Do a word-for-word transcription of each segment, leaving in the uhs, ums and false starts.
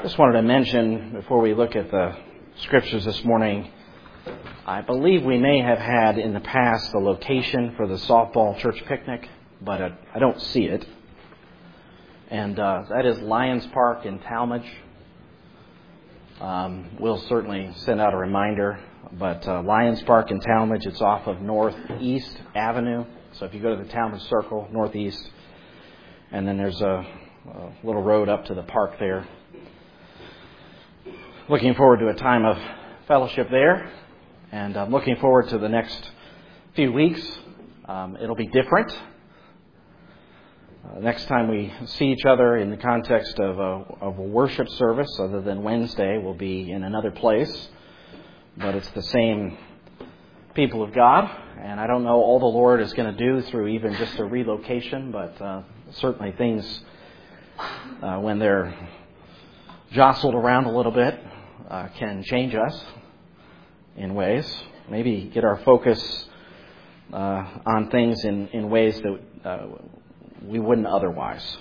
Just wanted to mention, before we look at the scriptures this morning, I believe we may have had in the past the location for the softball church picnic, but I, I don't see it. And uh, that is Lions Park in Talmadge. Um, we'll certainly send out a reminder, but uh, Lions Park in Talmadge, it's off of Northeast Avenue. So if you go to the Talmadge Circle, northeast, and then there's a, a little road up to the park there. Looking forward to a time of fellowship there, and I'm looking forward to the next few weeks. Um, it'll be different. Uh, next time we see each other in the context of a, of a worship service, other than Wednesday, will be in another place. But it's the same people of God, and I don't know all the Lord is going to do through even just a relocation, but uh, certainly things, uh, when they're jostled around a little bit, uh, can change us in ways. Maybe get our focus uh, on things in, in ways that uh, we wouldn't otherwise.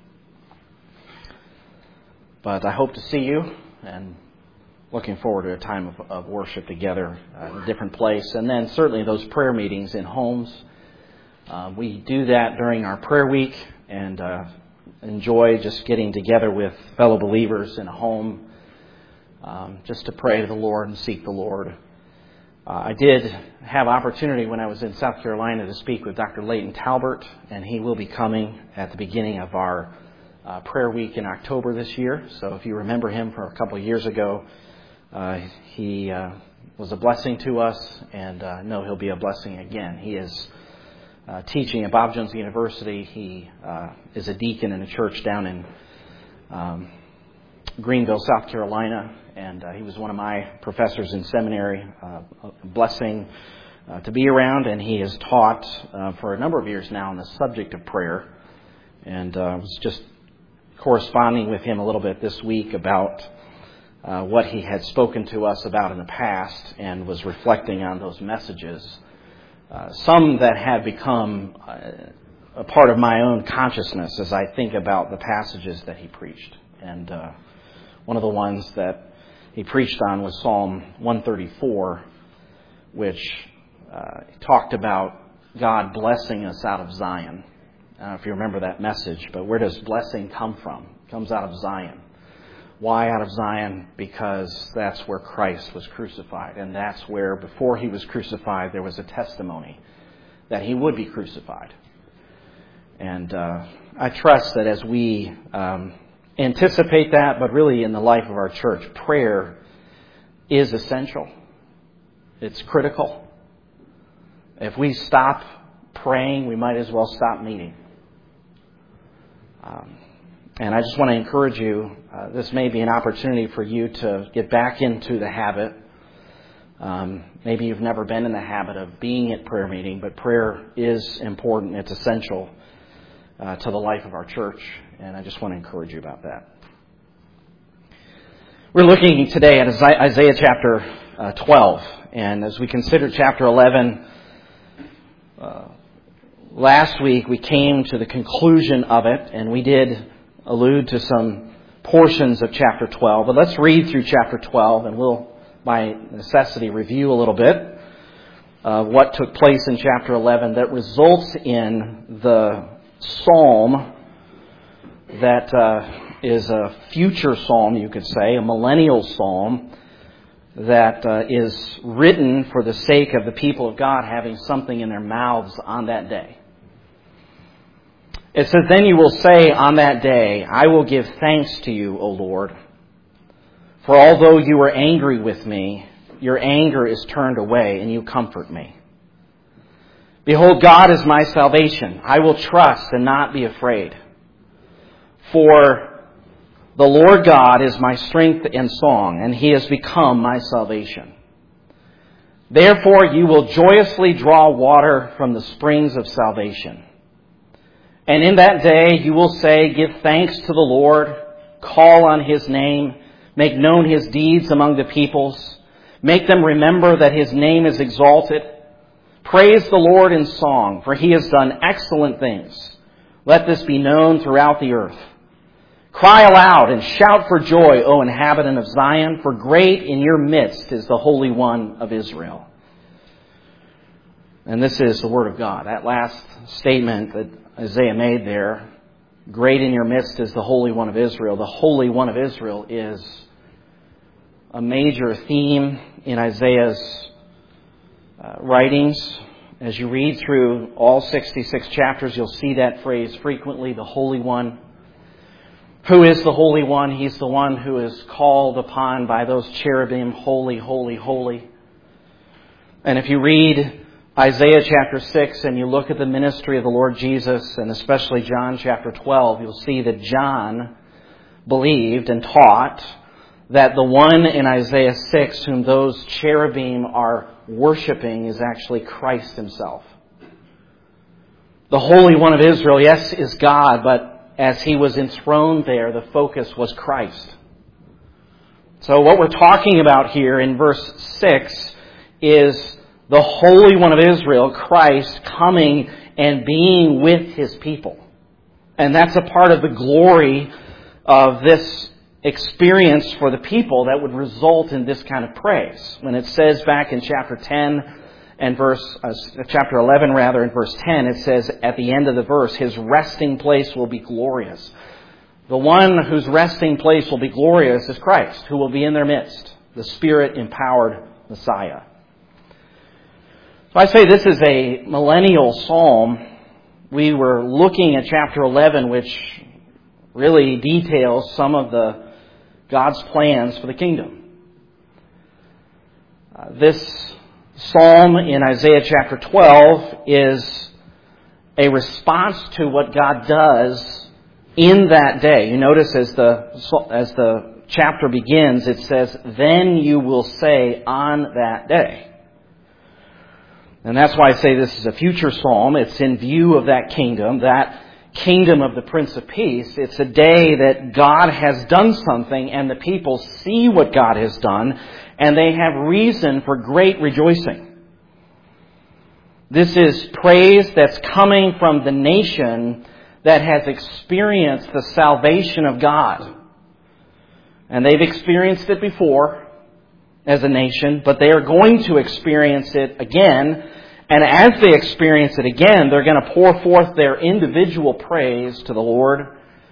But I hope to see you, and looking forward to a time of, of worship together uh, in a different place. And then certainly those prayer meetings in homes. Uh, we do that during our prayer week, and uh, enjoy just getting together with fellow believers in a home um, just to pray to the Lord and seek the Lord. Uh, I did have opportunity when I was in South Carolina to speak with Doctor Leighton Talbert, and he will be coming at the beginning of our uh, prayer week in October this year. So if you remember him from a couple of years ago, uh, he uh, was a blessing to us, and I uh, know he'll be a blessing again. He is uh, teaching at Bob Jones University. He uh, is a deacon in a church down in um, Greenville, South Carolina. And uh, he was one of my professors in seminary, uh, a blessing uh, to be around. And he has taught uh, for a number of years now on the subject of prayer. And I uh, was just corresponding with him a little bit this week about uh, what he had spoken to us about in the past, and was reflecting on those messages. Uh, some that had become uh, a part of my own consciousness as I think about the passages that he preached. And uh, one of the ones that he preached on was Psalm one thirty-four, which uh, talked about God blessing us out of Zion. I don't know if you remember that message, but where does blessing come from? It comes out of Zion. Why out of Zion? Because that's where Christ was crucified. And that's where, before he was crucified, there was a testimony that he would be crucified. And uh, I trust that as we Um, anticipate that, but really in the life of our church, prayer is essential. It's critical. If we stop praying, we might as well stop meeting. Um, and I just want to encourage you, uh, this may be an opportunity for you to get back into the habit. Um, maybe you've never been in the habit of being at prayer meeting, but prayer is important. It's essential Uh, to the life of our church, and I just want to encourage you about that. We're looking today at Isaiah chapter uh, twelve, and as we consider chapter eleven, uh, last week we came to the conclusion of it, and we did allude to some portions of chapter twelve, but let's read through chapter twelve, and we'll, by necessity, review a little bit of what took place in chapter eleven that results in the psalm that uh, is a future psalm, you could say, a millennial psalm that uh, is written for the sake of the people of God having something in their mouths on that day. It says, "Then you will say on that day, I will give thanks to you, O Lord. For although you were angry with me, your anger is turned away and you comfort me. Behold, God is my salvation. I will trust and not be afraid. For the Lord God is my strength and song, and he has become my salvation. Therefore you will joyously draw water from the springs of salvation. And in that day you will say, give thanks to the Lord, call on his name, make known his deeds among the peoples, make them remember that his name is exalted. Praise the Lord in song, for he has done excellent things. Let this be known throughout the earth. Cry aloud and shout for joy, O inhabitant of Zion, for great in your midst is the Holy One of Israel. And this is the Word of God. That last statement that Isaiah made there, great in your midst is the Holy One of Israel. The Holy One of Israel is a major theme in Isaiah's uh, writings. As you read through all sixty-six chapters, you'll see that phrase frequently, the Holy One. Who is the Holy One? He's the one who is called upon by those cherubim, holy, holy, holy. And if you read Isaiah chapter six and you look at the ministry of the Lord Jesus, and especially John chapter twelve, you'll see that John believed and taught that the one in Isaiah six whom those cherubim are worshiping is actually Christ himself. The Holy One of Israel, yes, is God, but as he was enthroned there, the focus was Christ. So what we're talking about here in verse six is the Holy One of Israel, Christ, coming and being with his people. And that's a part of the glory of this experience for the people that would result in this kind of praise. When it says back in chapter ten and verse, uh, chapter eleven rather, in verse ten, it says at the end of the verse, his resting place will be glorious. The one whose resting place will be glorious is Christ, who will be in their midst, the Spirit-empowered Messiah. So I say this is a millennial psalm. We were looking at chapter eleven, which really details some of the God's plans for the kingdom. Uh, this psalm in Isaiah chapter twelve is a response to what God does in that day. You notice as the as the chapter begins, it says, "Then you will say on that day." And that's why I say this is a future psalm. It's in view of that kingdom, that kingdom of the Prince of Peace. It's a day that God has done something and the people see what God has done and they have reason for great rejoicing. This is praise that's coming from the nation that has experienced the salvation of God. And they've experienced it before as a nation, but they are going to experience it again. And as they experience it again, they're going to pour forth their individual praise to the Lord.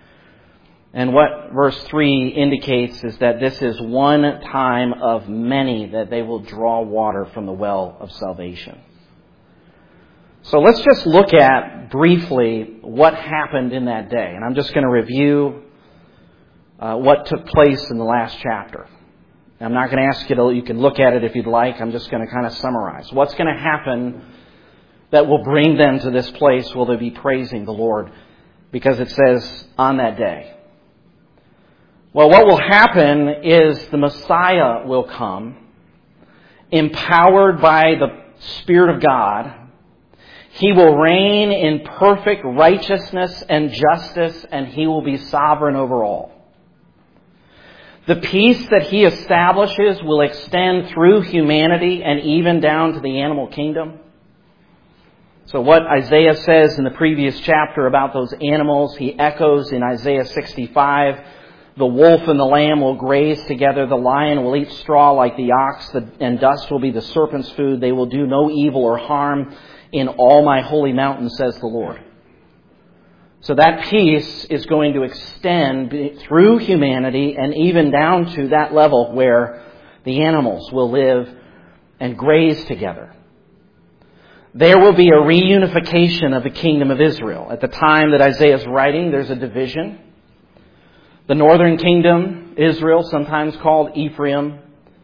And what verse three indicates is that this is one time of many that they will draw water from the well of salvation. So let's just look at briefly what happened in that day. And I'm just going to review uh, what took place in the last chapter. I'm not going to ask you to, you can look at it if you'd like. I'm just going to kind of summarize. What's going to happen that will bring them to this place where they'll be praising the Lord? Because it says, on that day. Well, what will happen is the Messiah will come, empowered by the Spirit of God. He will reign in perfect righteousness and justice, and He will be sovereign over all. The peace that He establishes will extend through humanity and even down to the animal kingdom. So what Isaiah says in the previous chapter about those animals, he echoes in Isaiah sixty-five. The wolf and the lamb will graze together. The lion will eat straw like the ox, and dust will be the serpent's food. They will do no evil or harm in all my holy mountain, says the Lord. So that peace is going to extend through humanity and even down to that level where the animals will live and graze together. There will be a reunification of the kingdom of Israel. At the time that Isaiah is writing, there's a division. The northern kingdom, Israel, sometimes called Ephraim,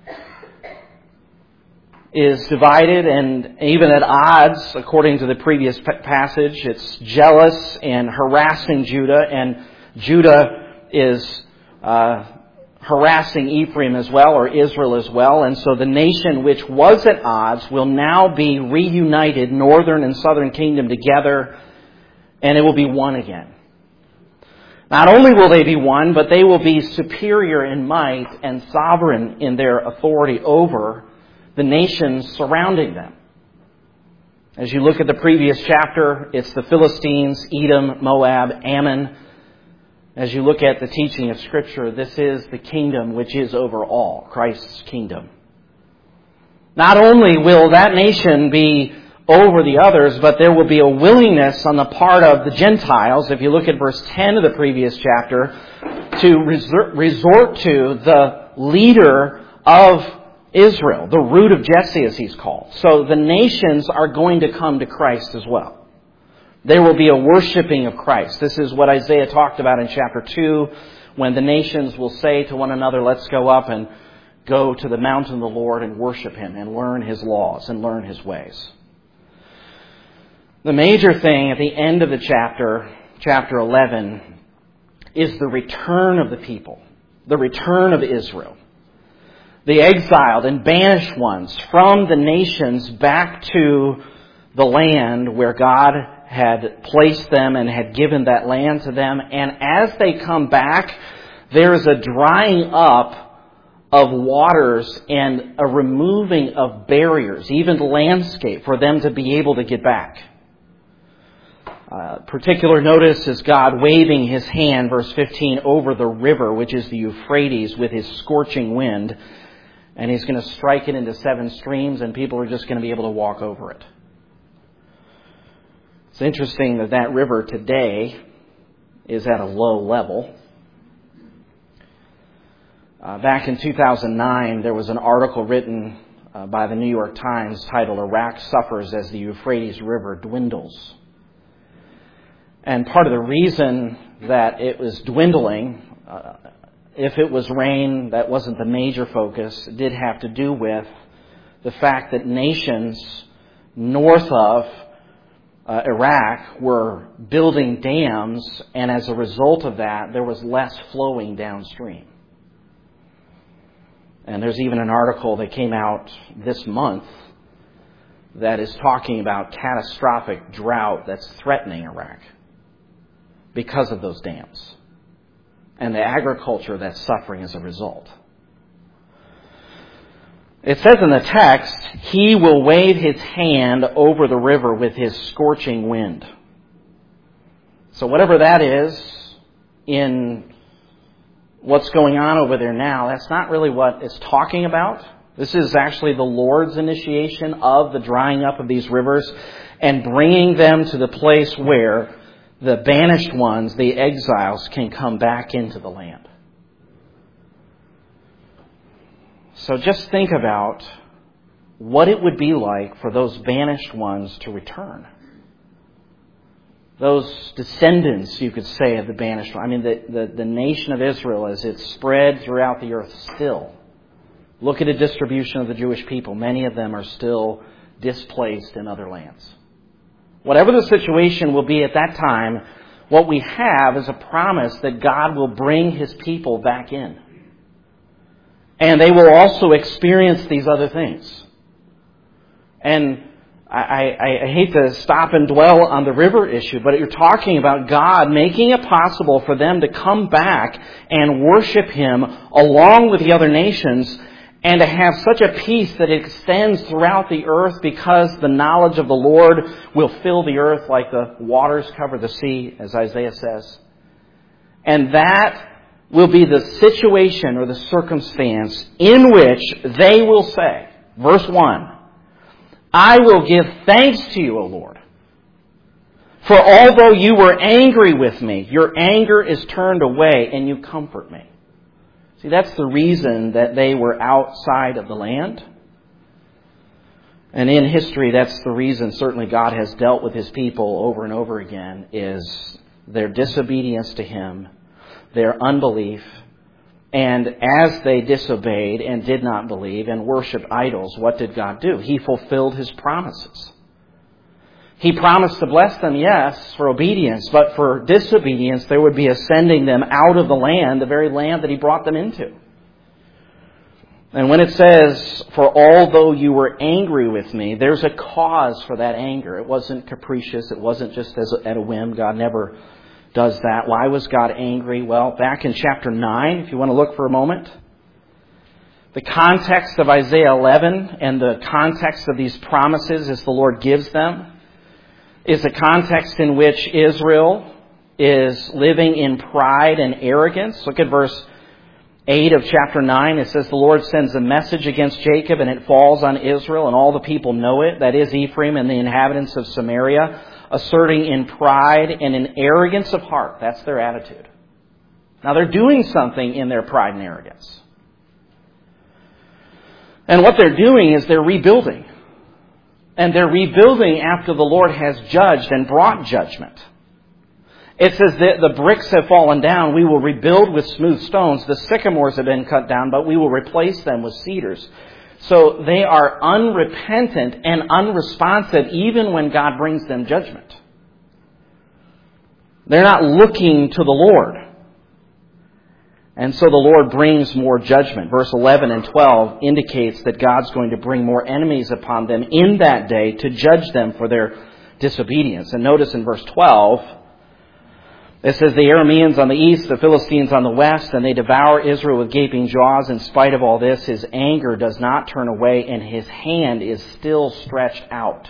is divided and even at odds, according to the previous passage. It's jealous and harassing Judah, and Judah is uh, harassing Ephraim as well, or Israel as well. And so the nation which was at odds will now be reunited, northern and southern kingdom together, and it will be one again. Not only will they be one, but they will be superior in might and sovereign in their authority over the nations surrounding them. As you look at the previous chapter, it's the Philistines, Edom, Moab, Ammon, As you look at the teaching of Scripture, this is the kingdom which is over all, Christ's kingdom. Not only will that nation be over the others, but there will be a willingness on the part of the Gentiles, if you look at verse ten of the previous chapter, to resort to the leader of Israel, the root of Jesse as he's called. So the nations are going to come to Christ as well. There will be a worshiping of Christ. This is what Isaiah talked about in chapter two, when the nations will say to one another, let's go up and go to the mountain of the Lord and worship Him and learn His laws and learn His ways. The major thing at the end of the chapter, chapter eleven, is the return of the people, the return of Israel. The exiled and banished ones from the nations back to the land where God had placed them and had given that land to them. And as they come back, there is a drying up of waters and a removing of barriers, even the landscape, for them to be able to get back. Uh, particular notice is God waving His hand, verse fifteen, over the river, which is the Euphrates, with His scorching wind. And He's going to strike it into seven streams, and people are just going to be able to walk over it. It's interesting that that river today is at a low level. Uh, back in two thousand nine, there was an article written uh, by the New York Times titled, "Iraq Suffers as the Euphrates River Dwindles." And part of the reason that it was dwindling, uh, if it was rain, that wasn't the major focus. It did have to do with the fact that nations north of uh, Iraq were building dams, and as a result of that, there was less flowing downstream. And there's even an article that came out this month that is talking about catastrophic drought that's threatening Iraq because of those dams and the agriculture that's suffering as a result. It says in the text, He will wave His hand over the river with His scorching wind. So whatever that is in what's going on over there now, that's not really what it's talking about. This is actually the Lord's initiation of the drying up of these rivers and bringing them to the place where the banished ones, the exiles, can come back into the land. So just think about what it would be like for those banished ones to return. Those descendants, you could say, of the banished one. I mean, the, the, the nation of Israel, as it's spread throughout the earth still. Look at the distribution of the Jewish people. Many of them are still displaced in other lands. Whatever the situation will be at that time, what we have is a promise that God will bring His people back in. And they will also experience these other things. And I, I, I hate to stop and dwell on the river issue, but you're talking about God making it possible for them to come back and worship Him along with the other nations, and to have such a peace that it extends throughout the earth, because the knowledge of the Lord will fill the earth like the waters cover the sea, as Isaiah says. And that will be the situation or the circumstance in which they will say, verse one, I will give thanks to you, O Lord. For although you were angry with me, your anger is turned away and you comfort me. See, that's the reason that they were outside of the land. And in history, that's the reason certainly God has dealt with His people over and over again, is their disobedience to Him, their unbelief. And as they disobeyed and did not believe and worshiped idols, what did God do? He fulfilled His promises. He promised to bless them, yes, for obedience, but for disobedience, there would be a sending them out of the land, the very land that He brought them into. And when it says, for although you were angry with me, there's a cause for that anger. It wasn't capricious. It wasn't just as at a whim. God never does that. Why was God angry? Well, back in chapter nine, if you want to look for a moment, the context of Isaiah eleven and the context of these promises as the Lord gives them is a context in which Israel is living in pride and arrogance. Look at verse eight of chapter nine. It says, the Lord sends a message against Jacob, and it falls on Israel, and all the people know it. That is Ephraim and the inhabitants of Samaria, asserting in pride and in arrogance of heart. That's their attitude. Now they're doing something in their pride and arrogance. And what they're doing is they're rebuilding. And they're rebuilding after the Lord has judged and brought judgment. It says that the bricks have fallen down. We will rebuild with smooth stones. The sycamores have been cut down, but we will replace them with cedars. So they are unrepentant and unresponsive even when God brings them judgment. They're not looking to the Lord. And so the Lord brings more judgment. Verse eleven and twelve indicates that God's going to bring more enemies upon them in that day to judge them for their disobedience. And notice in verse twelve, it says, the Arameans on the east, the Philistines on the west, and they devour Israel with gaping jaws. In spite of all this, his anger does not turn away, and his hand is still stretched out.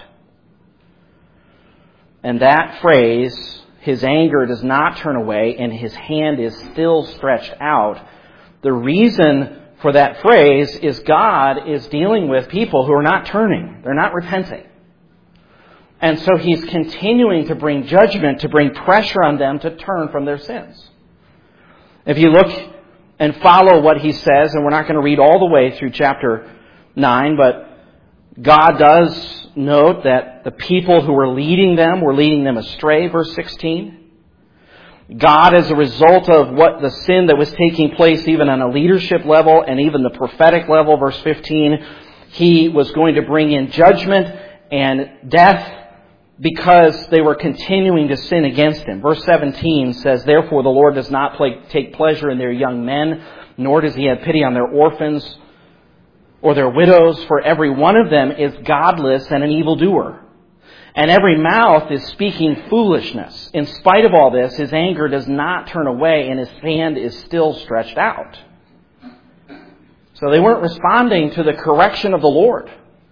And that phrase, his anger does not turn away, and his hand is still stretched out. The reason for that phrase is God is dealing with people who are not turning. They're not repenting. And so he's continuing to bring judgment, to bring pressure on them to turn from their sins. If you look and follow what he says, and we're not going to read all the way through chapter nine, but God does note that the people who were leading them were leading them astray, verse sixteen. God, as a result of what the sin that was taking place even on a leadership level and even the prophetic level, verse fifteen, he was going to bring in judgment and death because they were continuing to sin against him. Verse seventeen says, therefore the Lord does not play, take pleasure in their young men, nor does he have pity on their orphans or their widows, for every one of them is godless and an evildoer. And every mouth is speaking foolishness. In spite of all this, his anger does not turn away, and his hand is still stretched out. So they weren't responding to the correction of the Lord.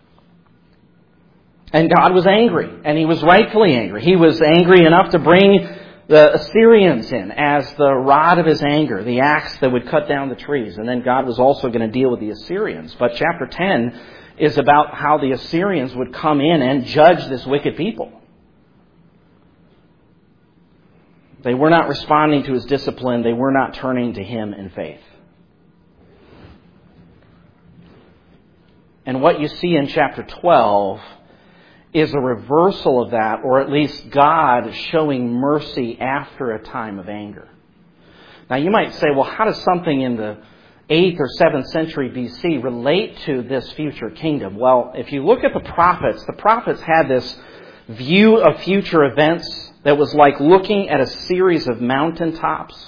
And God was angry, and he was rightfully angry. He was angry enough to bring the Assyrians in as the rod of his anger, the axe that would cut down the trees. And then God was also going to deal with the Assyrians. But chapter ten is about how the Assyrians would come in and judge this wicked people. They were not responding to his discipline. They were not turning to him in faith. And what you see in chapter twelve is a reversal of that, or at least God showing mercy after a time of anger. Now you might say, well, how does something in the eighth or seventh century B C relate to this future kingdom? Well, if you look at the prophets, the prophets had this view of future events that was like looking at a series of mountaintops.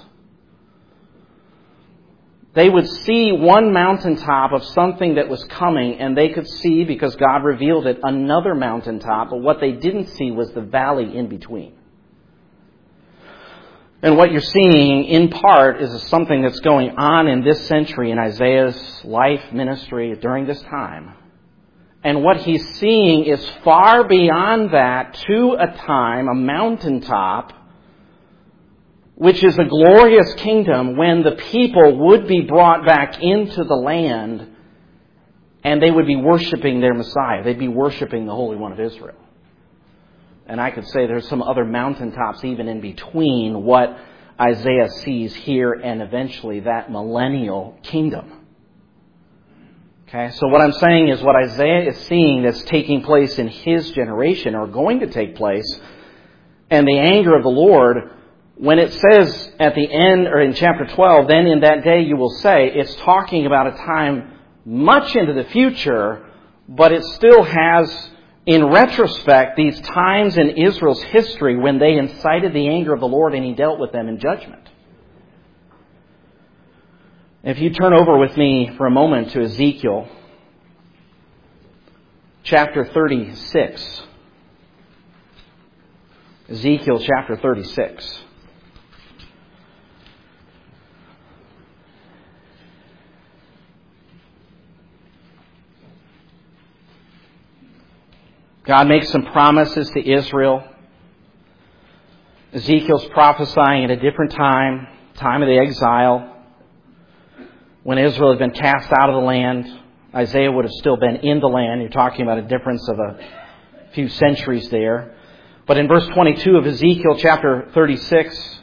They would see one mountaintop of something that was coming, and they could see, because God revealed it, another mountaintop, but what they didn't see was the valley in between. And what you're seeing, in part, is something that's going on in this century in Isaiah's life ministry during this time. And what he's seeing is far beyond that, to a time, a mountaintop, which is a glorious kingdom when the people would be brought back into the land and they would be worshiping their Messiah. They'd be worshiping the Holy One of Israel. And I could say there's some other mountaintops even in between what Isaiah sees here and eventually that millennial kingdom. Okay, so what I'm saying is what Isaiah is seeing that's taking place in his generation, or going to take place, and the anger of the Lord. When it says at the end, or in chapter twelve, then in that day you will say, it's talking about a time much into the future, but it still has, in retrospect, these times in Israel's history when they incited the anger of the Lord and he dealt with them in judgment. If you turn over with me for a moment to Ezekiel, chapter thirty-six. Ezekiel chapter thirty-six. God makes some promises to Israel. Ezekiel's prophesying at a different time, time of the exile, when Israel had been cast out of the land. Isaiah would have still been in the land. You're talking about a difference of a few centuries there. But in verse twenty-two of Ezekiel chapter thirty-six,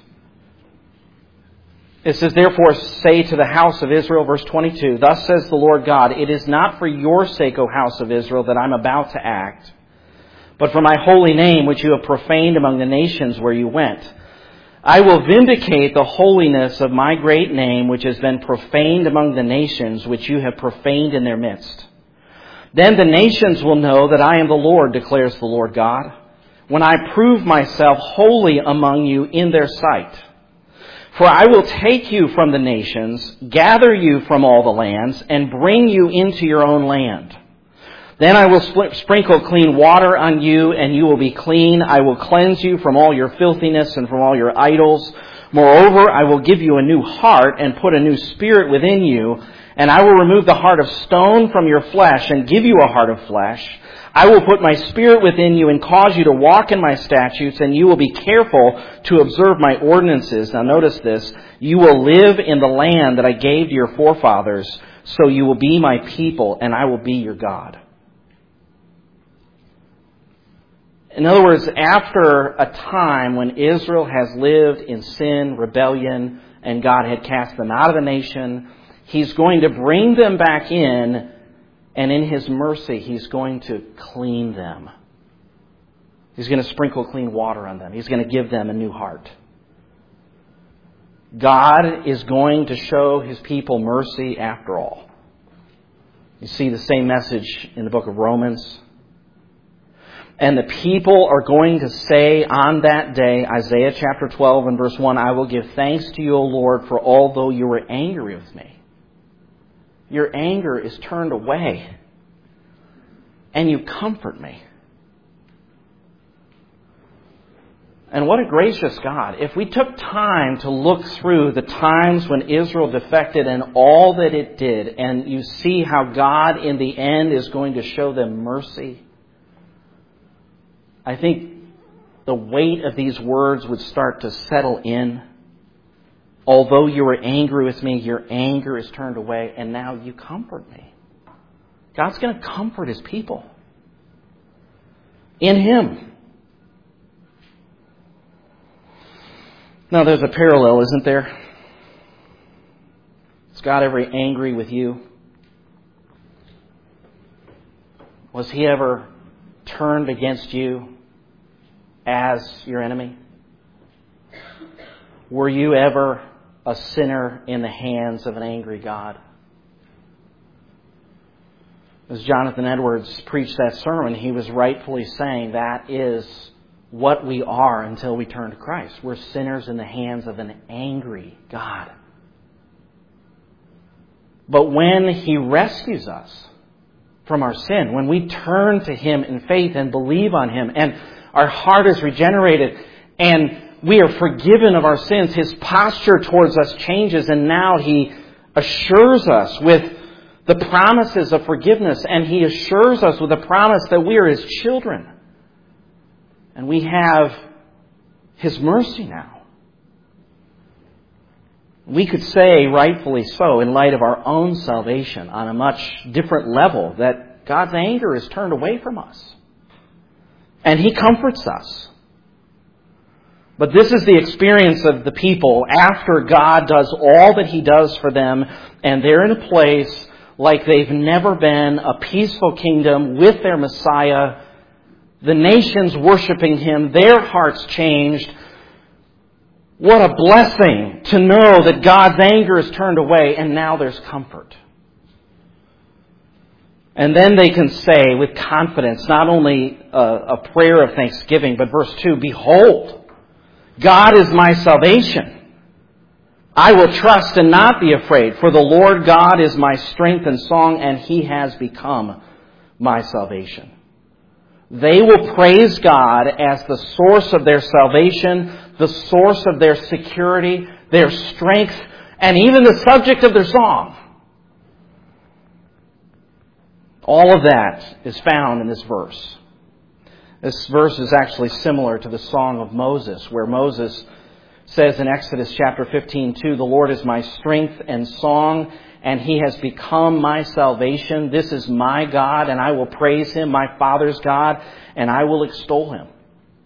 it says, "Therefore say to the house of Israel," verse twenty-two, "Thus says the Lord God, it is not for your sake, O house of Israel, that I'm about to act, but for my holy name, which you have profaned among the nations where you went. I will vindicate the holiness of my great name, which has been profaned among the nations, which you have profaned in their midst. Then the nations will know that I am the Lord, declares the Lord God, when I prove myself holy among you in their sight. For I will take you from the nations, gather you from all the lands, and bring you into your own land. Then I will spl- sprinkle clean water on you, and you will be clean. I will cleanse you from all your filthiness and from all your idols. Moreover, I will give you a new heart and put a new spirit within you, and I will remove the heart of stone from your flesh and give you a heart of flesh. I will put my spirit within you and cause you to walk in my statutes, and you will be careful to observe my ordinances." Now notice this. "You will live in the land that I gave to your forefathers, so you will be my people, and I will be your God." In other words, after a time when Israel has lived in sin, rebellion, and God had cast them out of the nation, He's going to bring them back in, and in His mercy, He's going to clean them. He's going to sprinkle clean water on them. He's going to give them a new heart. God is going to show His people mercy after all. You see the same message in the book of Romans. "And the people are going to say on that day," Isaiah chapter twelve and verse one, "I will give thanks to you, O Lord, for although you were angry with me, your anger is turned away, and you comfort me." And what a gracious God. If we took time to look through the times when Israel defected and all that it did, and you see how God in the end is going to show them mercy, I think the weight of these words would start to settle in. Although you were angry with me, your anger is turned away, and now you comfort me. God's going to comfort His people in Him. Now there's a parallel, isn't there? Is God ever angry with you? Was He ever turned against you as your enemy? Were you ever a sinner in the hands of an angry God? As Jonathan Edwards preached that sermon, he was rightfully saying that is what we are until we turn to Christ. We're sinners in the hands of an angry God. But when He rescues us from our sin, when we turn to Him in faith and believe on Him, and our heart is regenerated, and we are forgiven of our sins, His posture towards us changes, and now He assures us with the promises of forgiveness, and He assures us with the promise that we are His children. And we have His mercy now. We could say, rightfully so, in light of our own salvation, on a much different level, that God's anger is turned away from us. And He comforts us. But this is the experience of the people after God does all that He does for them, and they're in a place like they've never been, a peaceful kingdom with their Messiah, the nations worshiping Him, their hearts changed. What a blessing to know that God's anger is turned away, and now there's comfort. And then they can say with confidence, not only a, a prayer of thanksgiving, but verse two, "Behold, God is my salvation. I will trust and not be afraid, for the Lord God is my strength and song, and He has become my salvation." They will praise God as the source of their salvation, the source of their security, their strength, and even the subject of their song. All of that is found in this verse. This verse is actually similar to the Song of Moses, where Moses says in Exodus chapter fifteen two, "The Lord is my strength and song, and He has become my salvation. This is my God, and I will praise Him, my Father's God, and I will extol Him."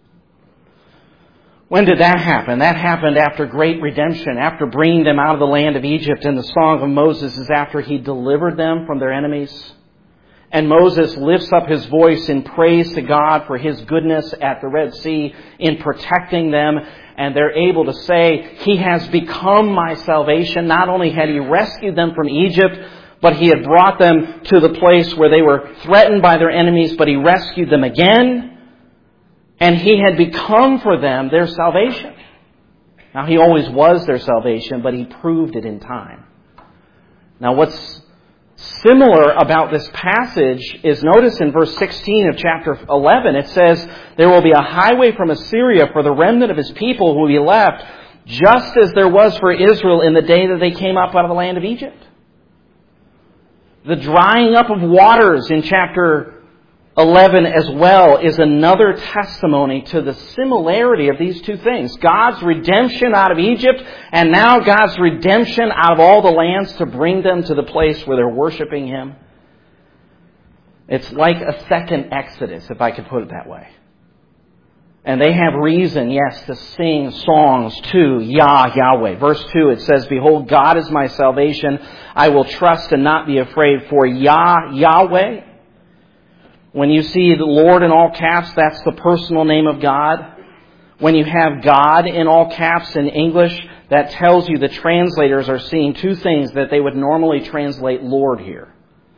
When did that happen? That happened after great redemption, after bringing them out of the land of Egypt. And the Song of Moses is after He delivered them from their enemies. And Moses lifts up his voice in praise to God for His goodness at the Red Sea in protecting them. And they're able to say, He has become my salvation. Not only had He rescued them from Egypt, but He had brought them to the place where they were threatened by their enemies, but He rescued them again. And He had become for them their salvation. Now, He always was their salvation, but He proved it in time. Now, what's similar about this passage is, notice in verse sixteen of chapter eleven, it says, "There will be a highway from Assyria for the remnant of His people who will be left, just as there was for Israel in the day that they came up out of the land of Egypt." The drying up of waters in chapter eleven as well is another testimony to the similarity of these two things. God's redemption out of Egypt, and now God's redemption out of all the lands to bring them to the place where they're worshiping Him. It's like a second Exodus, if I could put it that way. And they have reason, yes, to sing songs to Yah, Yahweh. Verse two, it says, "Behold, God is my salvation. I will trust and not be afraid, for Yah, Yahweh." When you see the Lord in all caps, that's the personal name of God. When you have God in all caps in English, that tells you the translators are seeing two things that they would normally translate Lord here.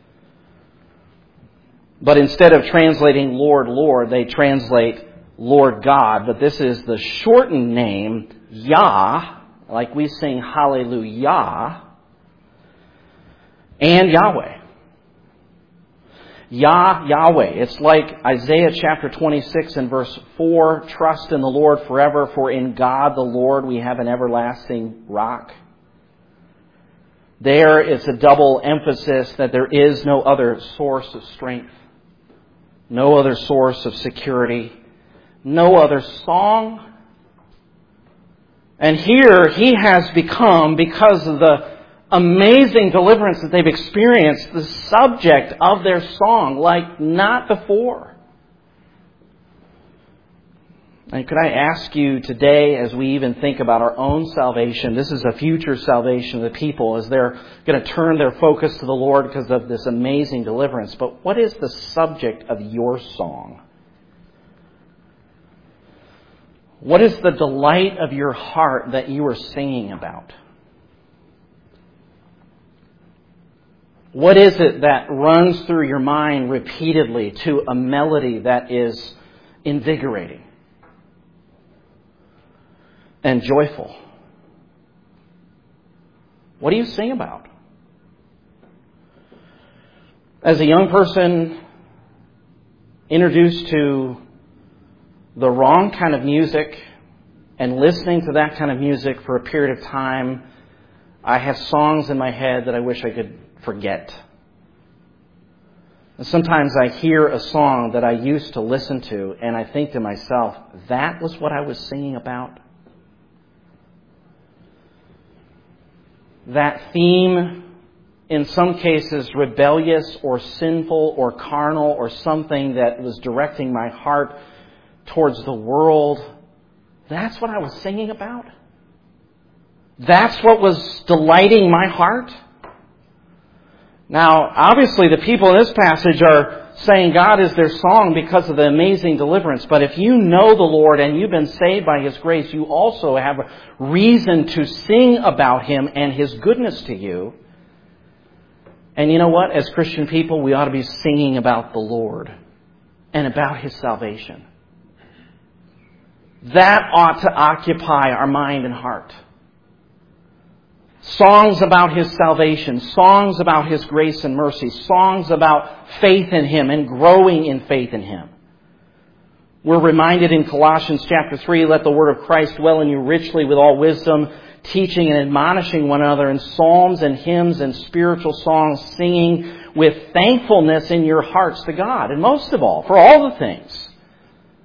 But instead of translating Lord, Lord, they translate Lord God. But this is the shortened name, Yah, like we sing Hallelujah, and Yahweh. Yah, Yahweh. It's like Isaiah chapter twenty-six and verse four, "Trust in the Lord forever, for in God the Lord we have an everlasting rock." There it's a double emphasis that there is no other source of strength, no other source of security, no other song. And here He has become, because of the amazing deliverance that they've experienced, the subject of their song like not before. And could I ask you today, as we even think about our own salvation, this is a future salvation of the people as they're going to turn their focus to the Lord because of this amazing deliverance. But what is the subject of your song? What is the delight of your heart that you are singing about? What is it that runs through your mind repeatedly to a melody that is invigorating and joyful? What do you sing about? As a young person introduced to the wrong kind of music and listening to that kind of music for a period of time, I have songs in my head that I wish I could forget. And sometimes I hear a song that I used to listen to and I think to myself, that was what I was singing about? That theme, in some cases rebellious or sinful or carnal or something that was directing my heart towards the world, that's what I was singing about? That's what was delighting my heart? Now, obviously, the people in this passage are saying God is their song because of the amazing deliverance. But if you know the Lord and you've been saved by His grace, you also have reason to sing about Him and His goodness to you. And you know what? As Christian people, we ought to be singing about the Lord and about His salvation. That ought to occupy our mind and heart. Songs about His salvation, songs about His grace and mercy, songs about faith in Him and growing in faith in Him. We're reminded in Colossians chapter three, "Let the word of Christ dwell in you richly with all wisdom, teaching and admonishing one another in psalms and hymns and spiritual songs, singing with thankfulness in your hearts to God." And most of all, for all the things,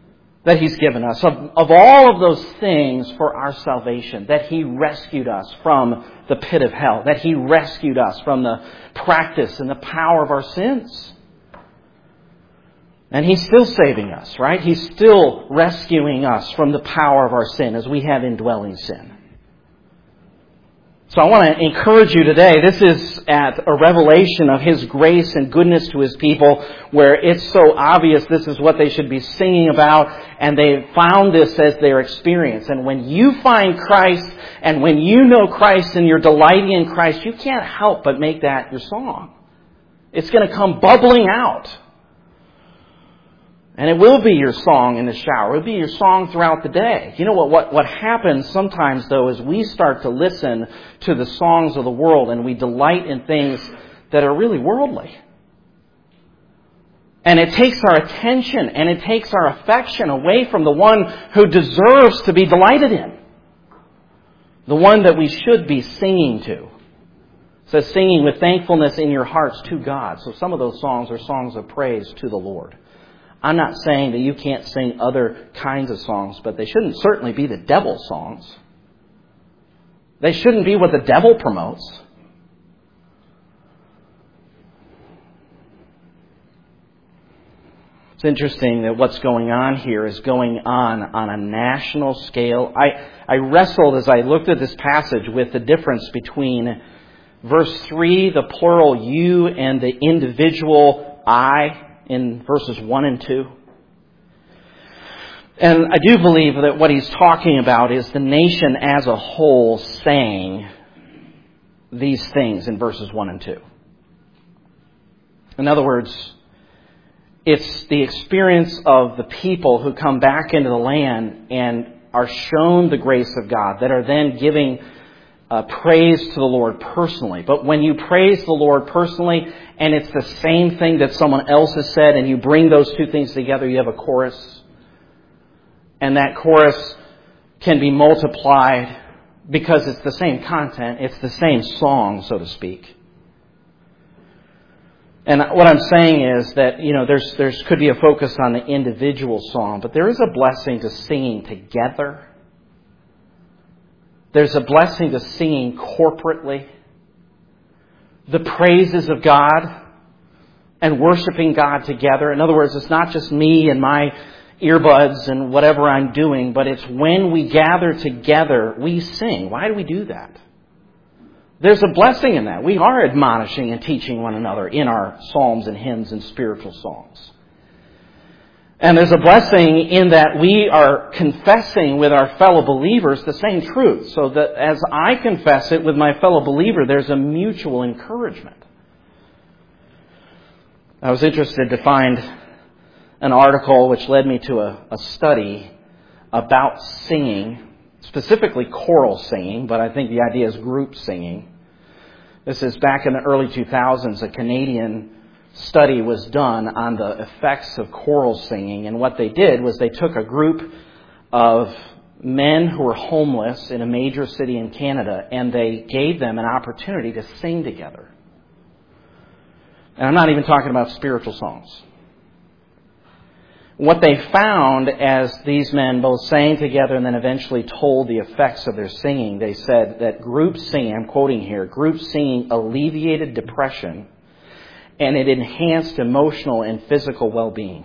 that He's given us, of, of all of those things for our salvation, that He rescued us from the pit of hell, that He rescued us from the practice and the power of our sins. And He's still saving us, right? He's still rescuing us from the power of our sin as we have indwelling sin. So I want to encourage you today. This is at a revelation of His grace and goodness to His people, where it's so obvious this is what they should be singing about, and they found this as their experience. And when you find Christ, and when you know Christ and you're delighting in Christ, you can't help but make that your song. It's going to come bubbling out. And it will be your song in the shower. It will be your song throughout the day. You know what, what, what happens sometimes, though, is we start to listen to the songs of the world and we delight in things that are really worldly. And it takes our attention and it takes our affection away from the one who deserves to be delighted in. The one that we should be singing to. It says singing with thankfulness in your hearts to God. So some of those songs are songs of praise to the Lord. I'm not saying that you can't sing other kinds of songs, but they shouldn't certainly be the devil's songs. They shouldn't be what the devil promotes. It's interesting that what's going on here is going on on a national scale. I, I wrestled as I looked at this passage with the difference between verse three, the plural you, and the individual I, in verses one and two. And I do believe that what he's talking about is the nation as a whole saying these things in verses one and two. In other words, it's the experience of the people who come back into the land and are shown the grace of God, that are then giving Uh, praise to the Lord personally. But when you praise the Lord personally, and it's the same thing that someone else has said, and you bring those two things together, you have a chorus. And that chorus can be multiplied because it's the same content. It's the same song, so to speak. And what I'm saying is that, you know, there's there's could be a focus on the individual song, but there is a blessing to singing together. There's a blessing to singing corporately. The praises of God and worshiping God together. In other words, it's not just me and my earbuds and whatever I'm doing, but it's when we gather together, we sing. Why do we do that? There's a blessing in that. We are admonishing and teaching one another in our psalms and hymns and spiritual songs. And there's a blessing in that we are confessing with our fellow believers the same truth. So that as I confess it with my fellow believer, there's a mutual encouragement. I was interested to find an article which led me to a, a study about singing, specifically choral singing, but I think the idea is group singing. This is back in the early two thousands, a Canadian study was done on the effects of choral singing, and what they did was they took a group of men who were homeless in a major city in Canada, and they gave them an opportunity to sing together. And I'm not even talking about spiritual songs. What they found as these men both sang together and then eventually told the effects of their singing, they said that group singing, I'm quoting here, group singing alleviated depression, and it enhanced emotional and physical well-being.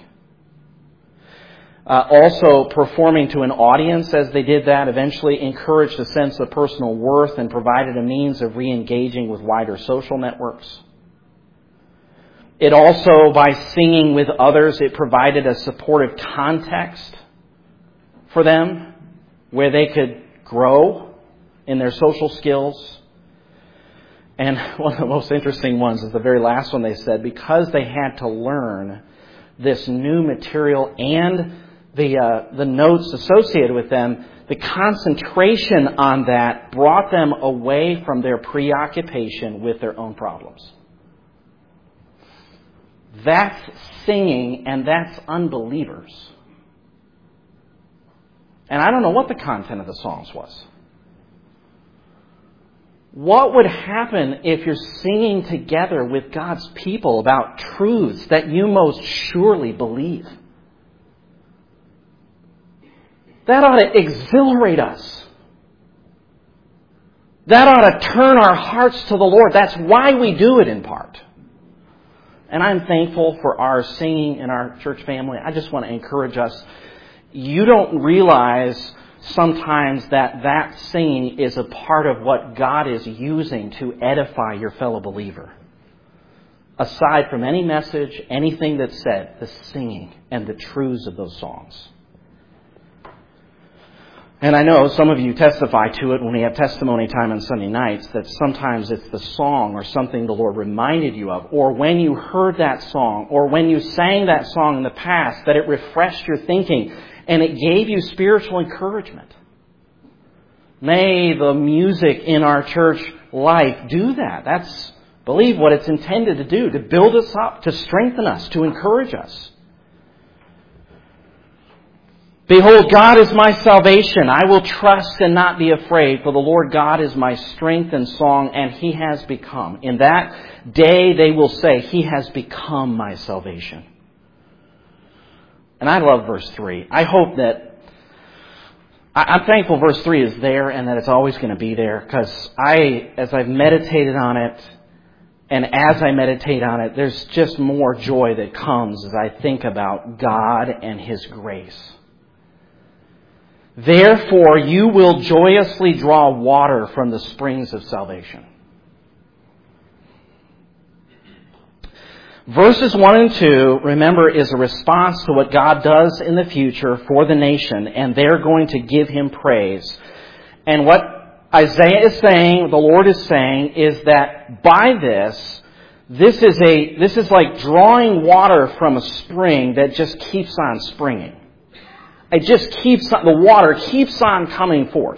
Uh, also, performing to an audience as they did that eventually encouraged a sense of personal worth and provided a means of re-engaging with wider social networks. It also, by singing with others, it provided a supportive context for them where they could grow in their social skills. And one of the most interesting ones is the very last one they said, because they had to learn this new material and the uh, the notes associated with them, the concentration on that brought them away from their preoccupation with their own problems. That's singing, and that's unbelievers. And I don't know what the content of the songs was. What would happen if you're singing together with God's people about truths that you most surely believe? That ought to exhilarate us. That ought to turn our hearts to the Lord. That's why we do it in part. And I'm thankful for our singing in our church family. I just want to encourage us. You don't realize sometimes that that singing is a part of what God is using to edify your fellow believer. Aside from any message, anything that's said, the singing and the truths of those songs. And I know some of you testify to it when we have testimony time on Sunday nights, that sometimes it's the song or something the Lord reminded you of, or when you heard that song, or when you sang that song in the past, that it refreshed your thinking and it gave you spiritual encouragement. May the music in our church life do that. That's, believe, what it's intended to do, to build us up, to strengthen us, to encourage us. Behold, God is my salvation. I will trust and not be afraid, for the Lord God is my strength and song, and He has become. In that day they will say, He has become my salvation. And I love verse three. I hope that, I'm thankful verse three is there and that it's always going to be there, because I, as I've meditated on it, and as I meditate on it, there's just more joy that comes as I think about God and His grace. Therefore, you will joyously draw water from the springs of salvation. Verses one and two, remember, is a response to what God does in the future for the nation, and they're going to give Him praise. And what Isaiah is saying, the Lord is saying, is that by this, this is a this is like drawing water from a spring that just keeps on springing. It just keeps on, the water keeps on coming forth.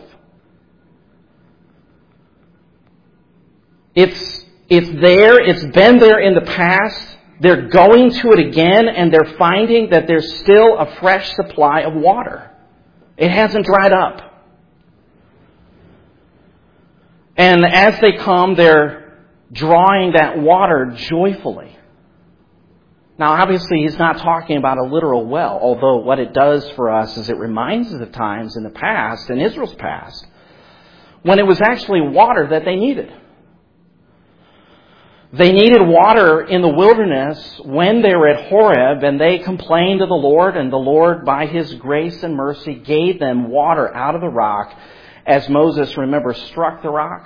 It's, it's there, it's been there in the past. They're going to it again, and they're finding that there's still a fresh supply of water. It hasn't dried up. And as they come, they're drawing that water joyfully. Now, obviously, he's not talking about a literal well, although what it does for us is it reminds us of times in the past, in Israel's past, when it was actually water that they needed. They needed water in the wilderness when they were at Horeb, and they complained to the Lord, and the Lord, by His grace and mercy, gave them water out of the rock, as Moses, remember, struck the rock.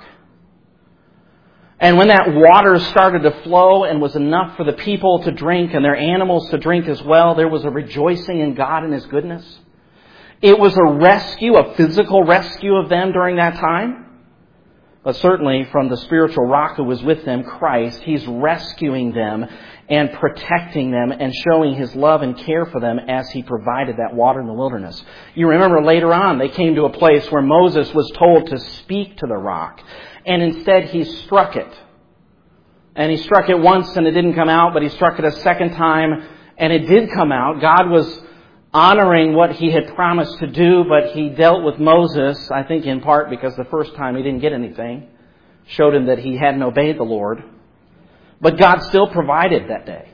And when that water started to flow and was enough for the people to drink and their animals to drink as well, there was a rejoicing in God and His goodness. It was a rescue, a physical rescue of them during that time. But certainly from the spiritual rock who was with them, Christ, He's rescuing them and protecting them and showing His love and care for them as He provided that water in the wilderness. You remember later on, they came to a place where Moses was told to speak to the rock. And instead he struck it. And he struck it once and it didn't come out, but he struck it a second time and it did come out. God was honoring what He had promised to do, but He dealt with Moses, I think in part because the first time he didn't get anything. Showed him that he hadn't obeyed the Lord. But God still provided that day.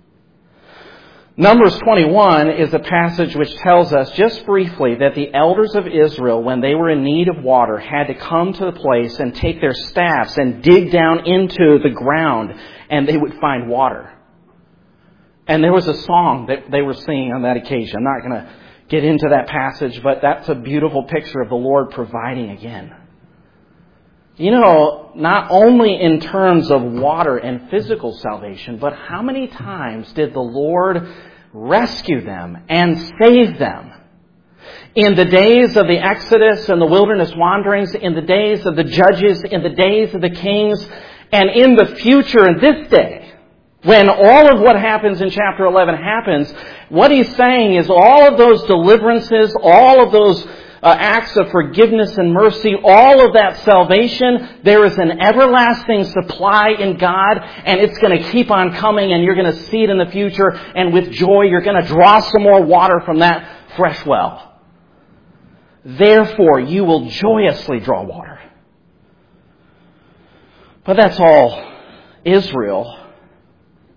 Numbers twenty-one is a passage which tells us just briefly that the elders of Israel, when they were in need of water, had to come to the place and take their staffs and dig down into the ground, and they would find water. And there was a song that they were singing on that occasion. I'm not going to get into that passage, but that's a beautiful picture of the Lord providing again. You know, not only in terms of water and physical salvation, but how many times did the Lord rescue them and save them? In the days of the Exodus and the wilderness wanderings, in the days of the judges, in the days of the kings, and in the future, in this day, when all of what happens in chapter eleven happens, what He's saying is all of those deliverances, all of those Uh, acts of forgiveness and mercy, all of that salvation, there is an everlasting supply in God, and it's going to keep on coming, and you're going to see it in the future, and with joy you're going to draw some more water from that fresh well. Therefore, you will joyously draw water. But that's all Israel.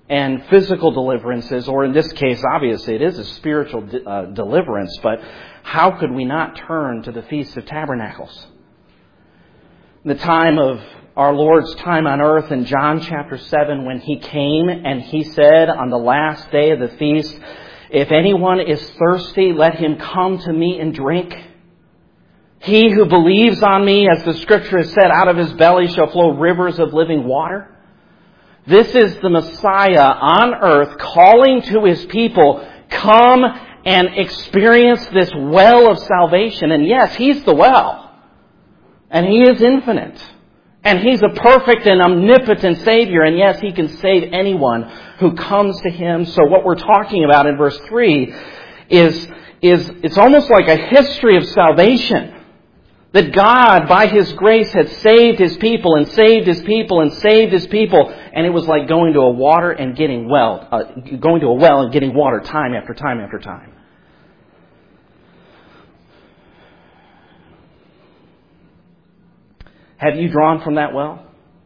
and physical deliverances, or in this case, obviously, it is a spiritual de- uh, deliverance, but how could we not turn to the Feast of Tabernacles? The time of our Lord's time on earth in John chapter seven, when He came and He said on the last day of the feast, "If anyone is thirsty, let him come to me and drink. He who believes on me, as the Scripture has said, out of his belly shall flow rivers of living water." This is the Messiah on earth calling to His people, come and experience this well of salvation. And yes, He's the well. And He is infinite. And He's a perfect and omnipotent Savior. And yes, He can save anyone who comes to Him. So what we're talking about in verse three is, is it's almost like a history of salvation. That God, by His grace, had saved His people and saved His people and saved His people. And it was like going to a water and getting well, uh, going to a well and getting water time after time after time. Have you drawn from that well?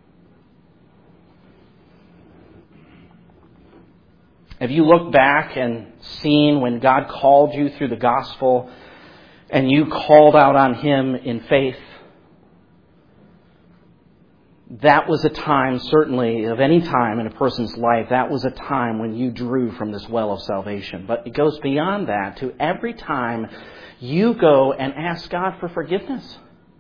Have you looked back and seen when God called you through the gospel and you called out on Him in faith? That was a time, certainly, of any time in a person's life, that was a time when you drew from this well of salvation. But it goes beyond that to every time you go and ask God for forgiveness.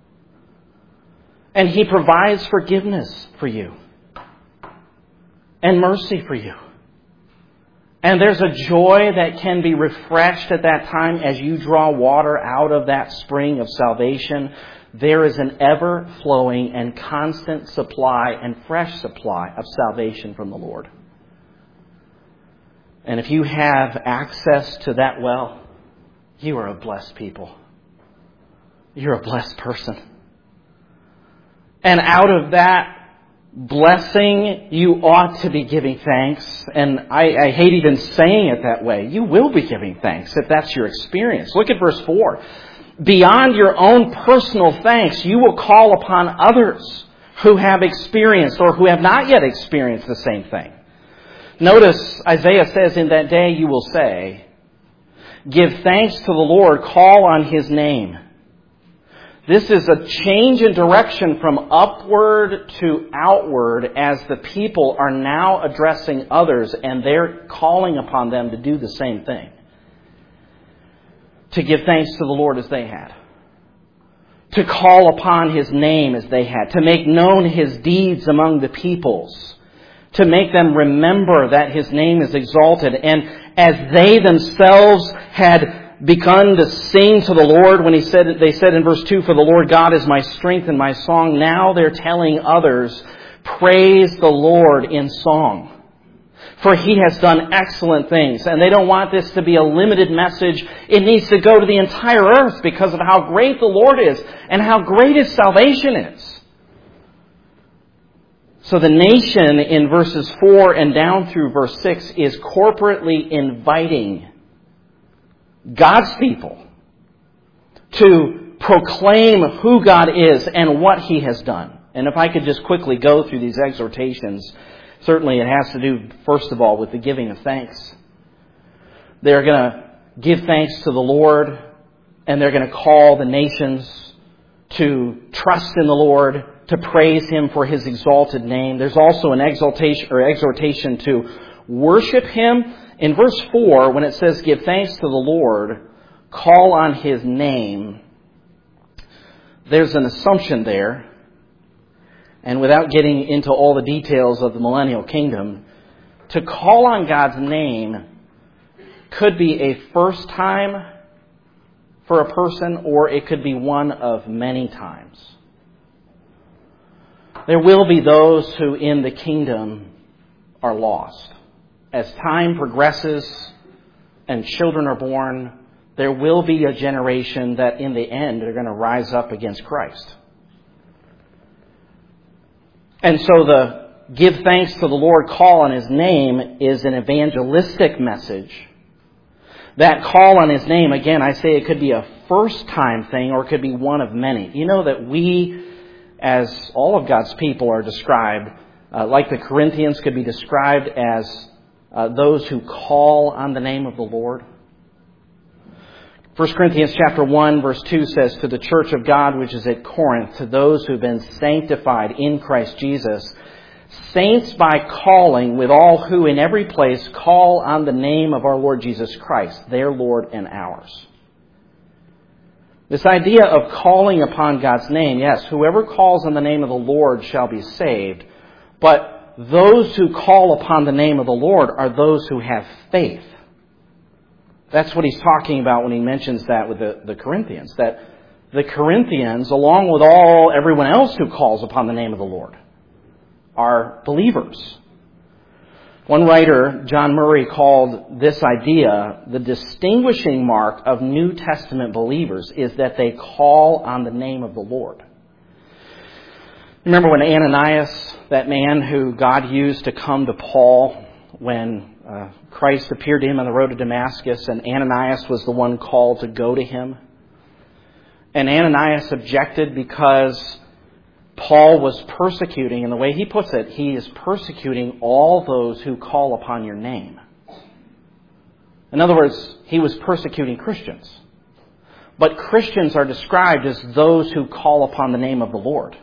And He provides forgiveness for you. And mercy for you. And there's a joy that can be refreshed at that time as you draw water out of that spring of salvation. There is an ever-flowing and constant supply and fresh supply of salvation from the Lord. And if you have access to that well, you are a blessed people. You're a blessed person. And out of that blessing, you ought to be giving thanks. And I, I hate even saying it that way. You will be giving thanks if that's your experience. Look at verse four. Beyond your own personal thanks, you will call upon others who have experienced or who have not yet experienced the same thing. Notice Isaiah says, "In that day you will say, give thanks to the Lord, call on His name." This is a change in direction from upward to outward as the people are now addressing others and they're calling upon them to do the same thing. To give thanks to the Lord as they had. To call upon His name as they had. To make known His deeds among the peoples. To make them remember that His name is exalted. And as they themselves had begun to sing to the Lord when he said, they said in verse two, "For the Lord God is my strength and my song." Now they're telling others, praise the Lord in song. For He has done excellent things. And they don't want this to be a limited message. It needs to go to the entire earth because of how great the Lord is and how great His salvation is. So the nation in verses four and down through verse six is corporately inviting God's people to proclaim who God is and what He has done. And if I could just quickly go through these exhortations, certainly it has to do, first of all, with the giving of thanks. They're going to give thanks to the Lord, and they're going to call the nations to trust in the Lord, to praise Him for His exalted name. There's also an exaltation or exhortation to worship Him. In verse four, when it says, give thanks to the Lord, call on His name, there's an assumption there. And without getting into all the details of the millennial kingdom, to call on God's name could be a first time for a person, or it could be one of many times. There will be those who in the kingdom are lost. As time progresses and children are born, there will be a generation that in the end are going to rise up against Christ. And so the give thanks to the Lord, call on His name is an evangelistic message. That call on His name, again, I say it could be a first time thing or it could be one of many. You know that we, as all of God's people, are described, uh, like the Corinthians, could be described as uh, those who call on the name of the Lord? First Corinthians chapter one, verse two says, "To the church of God which is at Corinth, to those who have been sanctified in Christ Jesus, saints by calling, with all who in every place call on the name of our Lord Jesus Christ, their Lord and ours." This idea of calling upon God's name, yes, whoever calls on the name of the Lord shall be saved, but those who call upon the name of the Lord are those who have faith. That's what he's talking about when he mentions that with the, the Corinthians, that the Corinthians, along with all everyone else who calls upon the name of the Lord, are believers. One writer, John Murray, called this idea the distinguishing mark of New Testament believers is that they call on the name of the Lord. Remember when Ananias, that man who God used to come to Paul when uh, Christ appeared to him on the road to Damascus, and Ananias was the one called to go to him? And Ananias objected because Paul was persecuting, and the way he puts it, he is persecuting all those who call upon your name. In other words, he was persecuting Christians. But Christians are described as those who call upon the name of the Lord.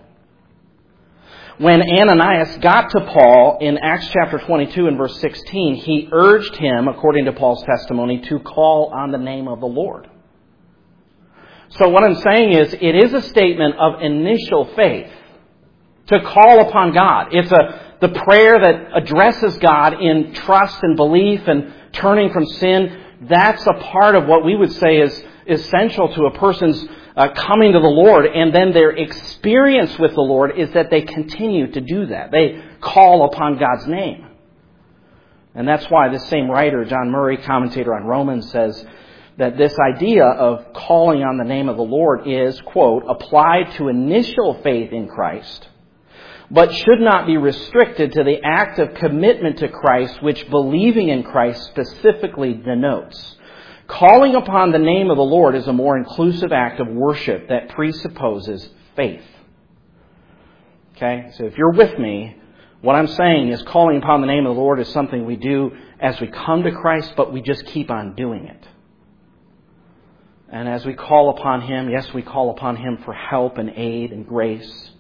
When Ananias got to Paul in Acts chapter twenty-two and verse sixteen, he urged him, according to Paul's testimony, to call on the name of the Lord. So what I'm saying is, it is a statement of initial faith to call upon God. It's a the prayer that addresses God in trust and belief and turning from sin. That's a part of what we would say is essential to a person's uh, coming to the Lord. And then their experience with the Lord is that they continue to do that. They call upon God's name. And that's why this same writer, John Murray, commentator on Romans, says that this idea of calling on the name of the Lord is, quote, applied to initial faith in Christ, but should not be restricted to the act of commitment to Christ, which believing in Christ specifically denotes. Calling upon the name of the Lord is a more inclusive act of worship that presupposes faith. Okay? So if you're with me, what I'm saying is calling upon the name of the Lord is something we do as we come to Christ, but we just keep on doing it. And as we call upon Him, yes, we call upon Him for help and aid and grace.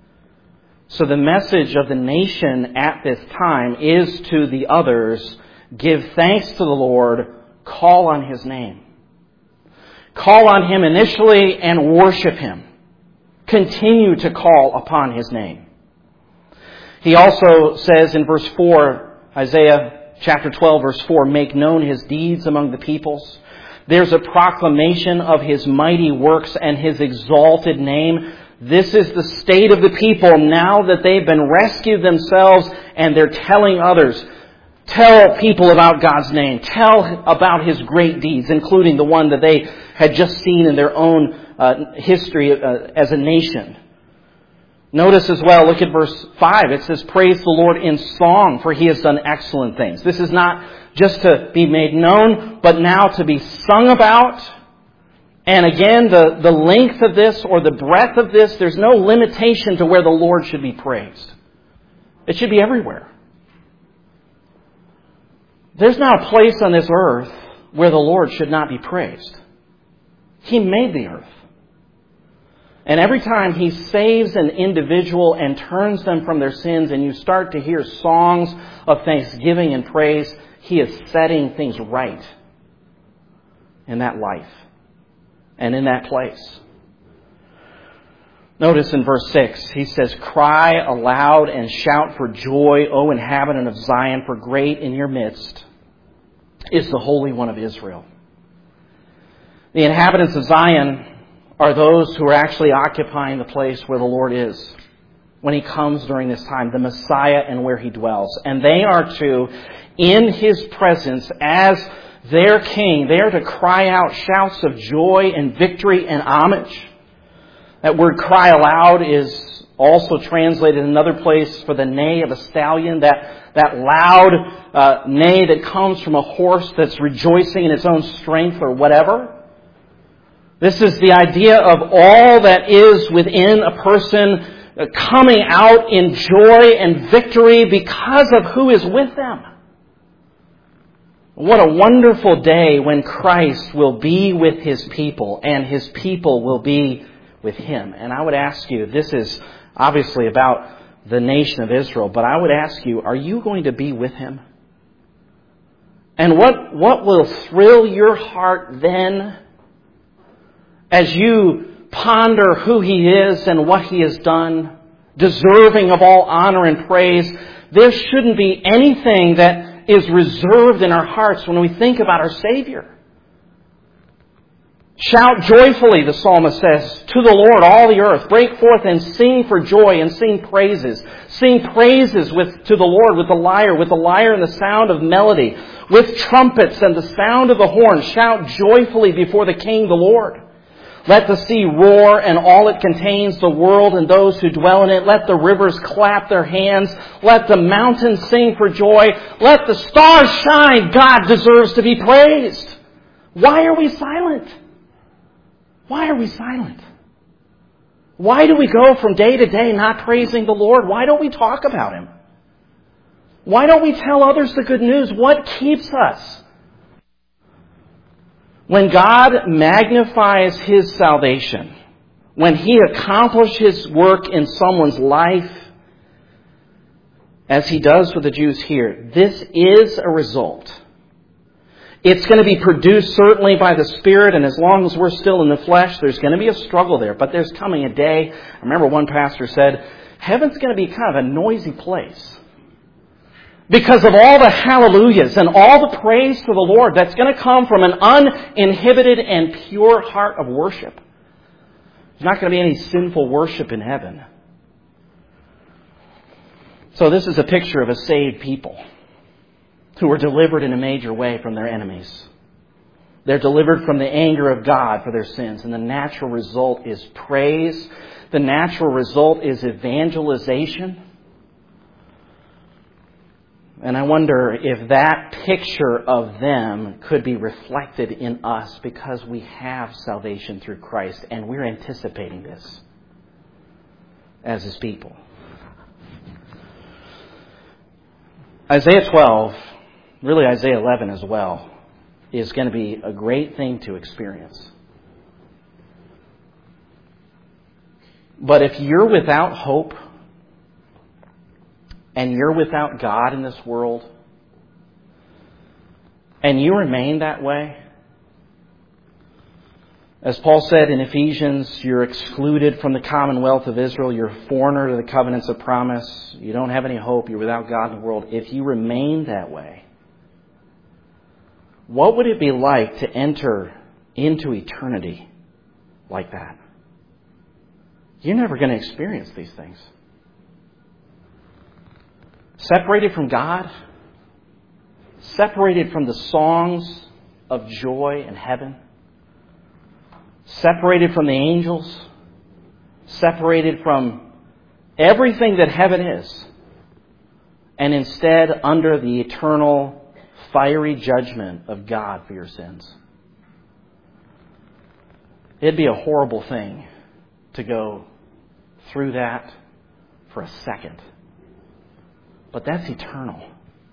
So the message of the nation at this time is to the others, give thanks to the Lord, call on His name. Call on Him initially and worship Him. Continue to call upon His name. He also says in verse four, Isaiah chapter twelve, verse four, make known His deeds among the peoples. There's a proclamation of His mighty works and His exalted name. This is the state of the people now that they've been rescued themselves and they're telling others. Tell people about God's name. Tell about His great deeds, including the one that they had just seen in their own uh, history uh, as a nation. Notice as well, look at verse five. It says, praise the Lord in song, for He has done excellent things. This is not just to be made known, but now to be sung about. And again, the, the length of this or the breadth of this, there's no limitation to where the Lord should be praised. It should be everywhere. There's not a place on this earth where the Lord should not be praised. He made the earth. And every time He saves an individual and turns them from their sins, and you start to hear songs of thanksgiving and praise, He is setting things right in that life and in that place. Notice in verse six, He says, cry aloud and shout for joy, O inhabitant of Zion, for great in your midst is the Holy One of Israel. The inhabitants of Zion are those who are actually occupying the place where the Lord is when He comes during this time, the Messiah and where He dwells. And they are to, in His presence as their King, they are to cry out shouts of joy and victory and homage. That word cry aloud is also translated in another place for the neigh of a stallion, that, that loud uh, neigh that comes from a horse that's rejoicing in its own strength or whatever. This is the idea of all that is within a person coming out in joy and victory because of who is with them. What a wonderful day when Christ will be with His people and His people will be with Him. And I would ask you, this is obviously about the nation of Israel, but I would ask you, are you going to be with Him? And what, what will thrill your heart then as you ponder who He is and what He has done, deserving of all honor and praise? There shouldn't be anything that is reserved in our hearts when we think about our Savior. Shout joyfully, the psalmist says, to the Lord, all the earth. Break forth and sing for joy and sing praises. Sing praises with, to the Lord with the lyre, with the lyre and the sound of melody, with trumpets and the sound of the horn. Shout joyfully before the King, the Lord. Let the sea roar and all it contains, the world and those who dwell in it. Let the rivers clap their hands. Let the mountains sing for joy. Let the stars shine. God deserves to be praised. Why are we silent? Why are we silent? Why do we go from day to day not praising the Lord? Why don't we talk about Him? Why don't we tell others the good news? What keeps us? When God magnifies His salvation, when He accomplishes His work in someone's life, as He does with the Jews here, this is a result. It's going to be produced certainly by the Spirit, and as long as we're still in the flesh, there's going to be a struggle there. But there's coming a day, I remember one pastor said, heaven's going to be kind of a noisy place. Because of all the hallelujahs and all the praise to the Lord that's going to come from an uninhibited and pure heart of worship. There's not going to be any sinful worship in heaven. So this is a picture of a saved people who were delivered in a major way from their enemies. They're delivered from the anger of God for their sins. And the natural result is praise. The natural result is evangelization. And I wonder if that picture of them could be reflected in us because we have salvation through Christ and we're anticipating this as His people. Isaiah twelve, really Isaiah eleven as well, is going to be a great thing to experience. But if you're without hope, and you're without God in this world, and you remain that way, as Paul said in Ephesians, you're excluded from the commonwealth of Israel, you're a foreigner to the covenants of promise, you don't have any hope, you're without God in the world. If you remain that way, what would it be like to enter into eternity like that? You're never going to experience these things. Separated from God, separated from the songs of joy in heaven, separated from the angels, separated from everything that heaven is, and instead under the eternal fiery judgment of God for your sins. It'd be a horrible thing to go through that for a second. But that's eternal.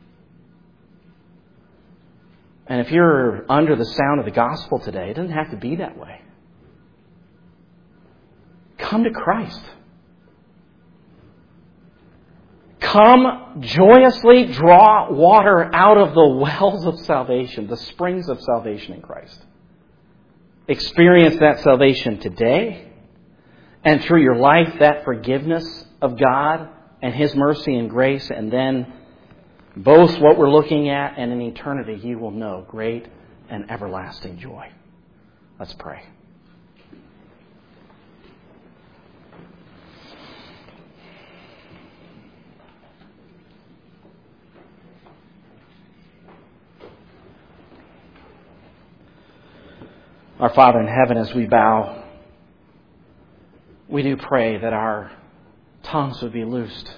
And if you're under the sound of the gospel today, it doesn't have to be that way. Come to Christ. Come joyously draw water out of the wells of salvation, the springs of salvation in Christ. Experience that salvation today, and through your life, that forgiveness of God and His mercy and grace, and then both what we're looking at and in eternity, you will know great and everlasting joy. Let's pray. Our Father in heaven, as we bow, we do pray that our tongues would be loosed.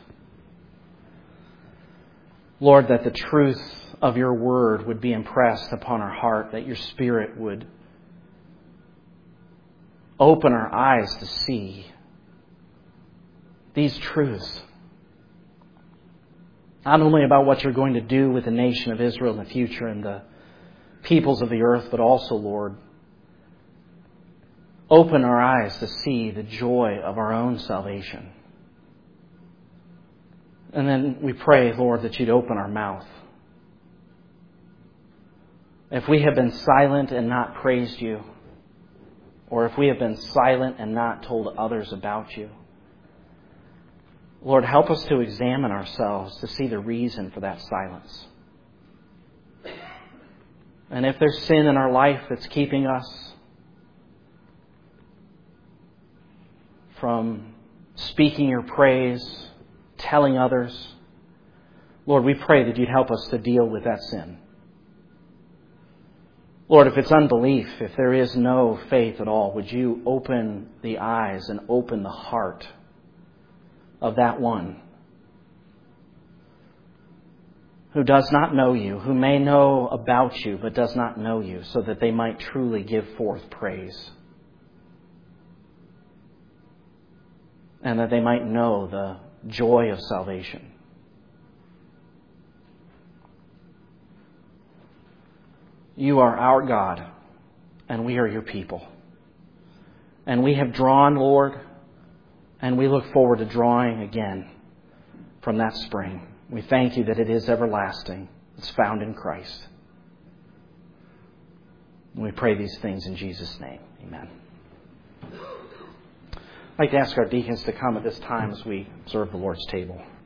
Lord, that the truth of your word would be impressed upon our heart, that your Spirit would open our eyes to see these truths. Not only about what you're going to do with the nation of Israel in the future and the peoples of the earth, but also, Lord, open our eyes to see the joy of our own salvation. And then we pray, Lord, that you'd open our mouth. If we have been silent and not praised you, or if we have been silent and not told others about you, Lord, help us to examine ourselves to see the reason for that silence. And if there's sin in our life that's keeping us from speaking your praise, telling others, Lord, we pray that you'd help us to deal with that sin. Lord, if it's unbelief, if there is no faith at all, would you open the eyes and open the heart of that one who does not know you, who may know about you but does not know you, so that they might truly give forth praise. And that they might know the joy of salvation. You are our God, and we are your people. And we have drawn, Lord, and we look forward to drawing again from that spring. We thank you that it is everlasting. It's found in Christ. And we pray these things in Jesus' name. Amen. I'd like to ask our deacons to come at this time as we serve the Lord's table.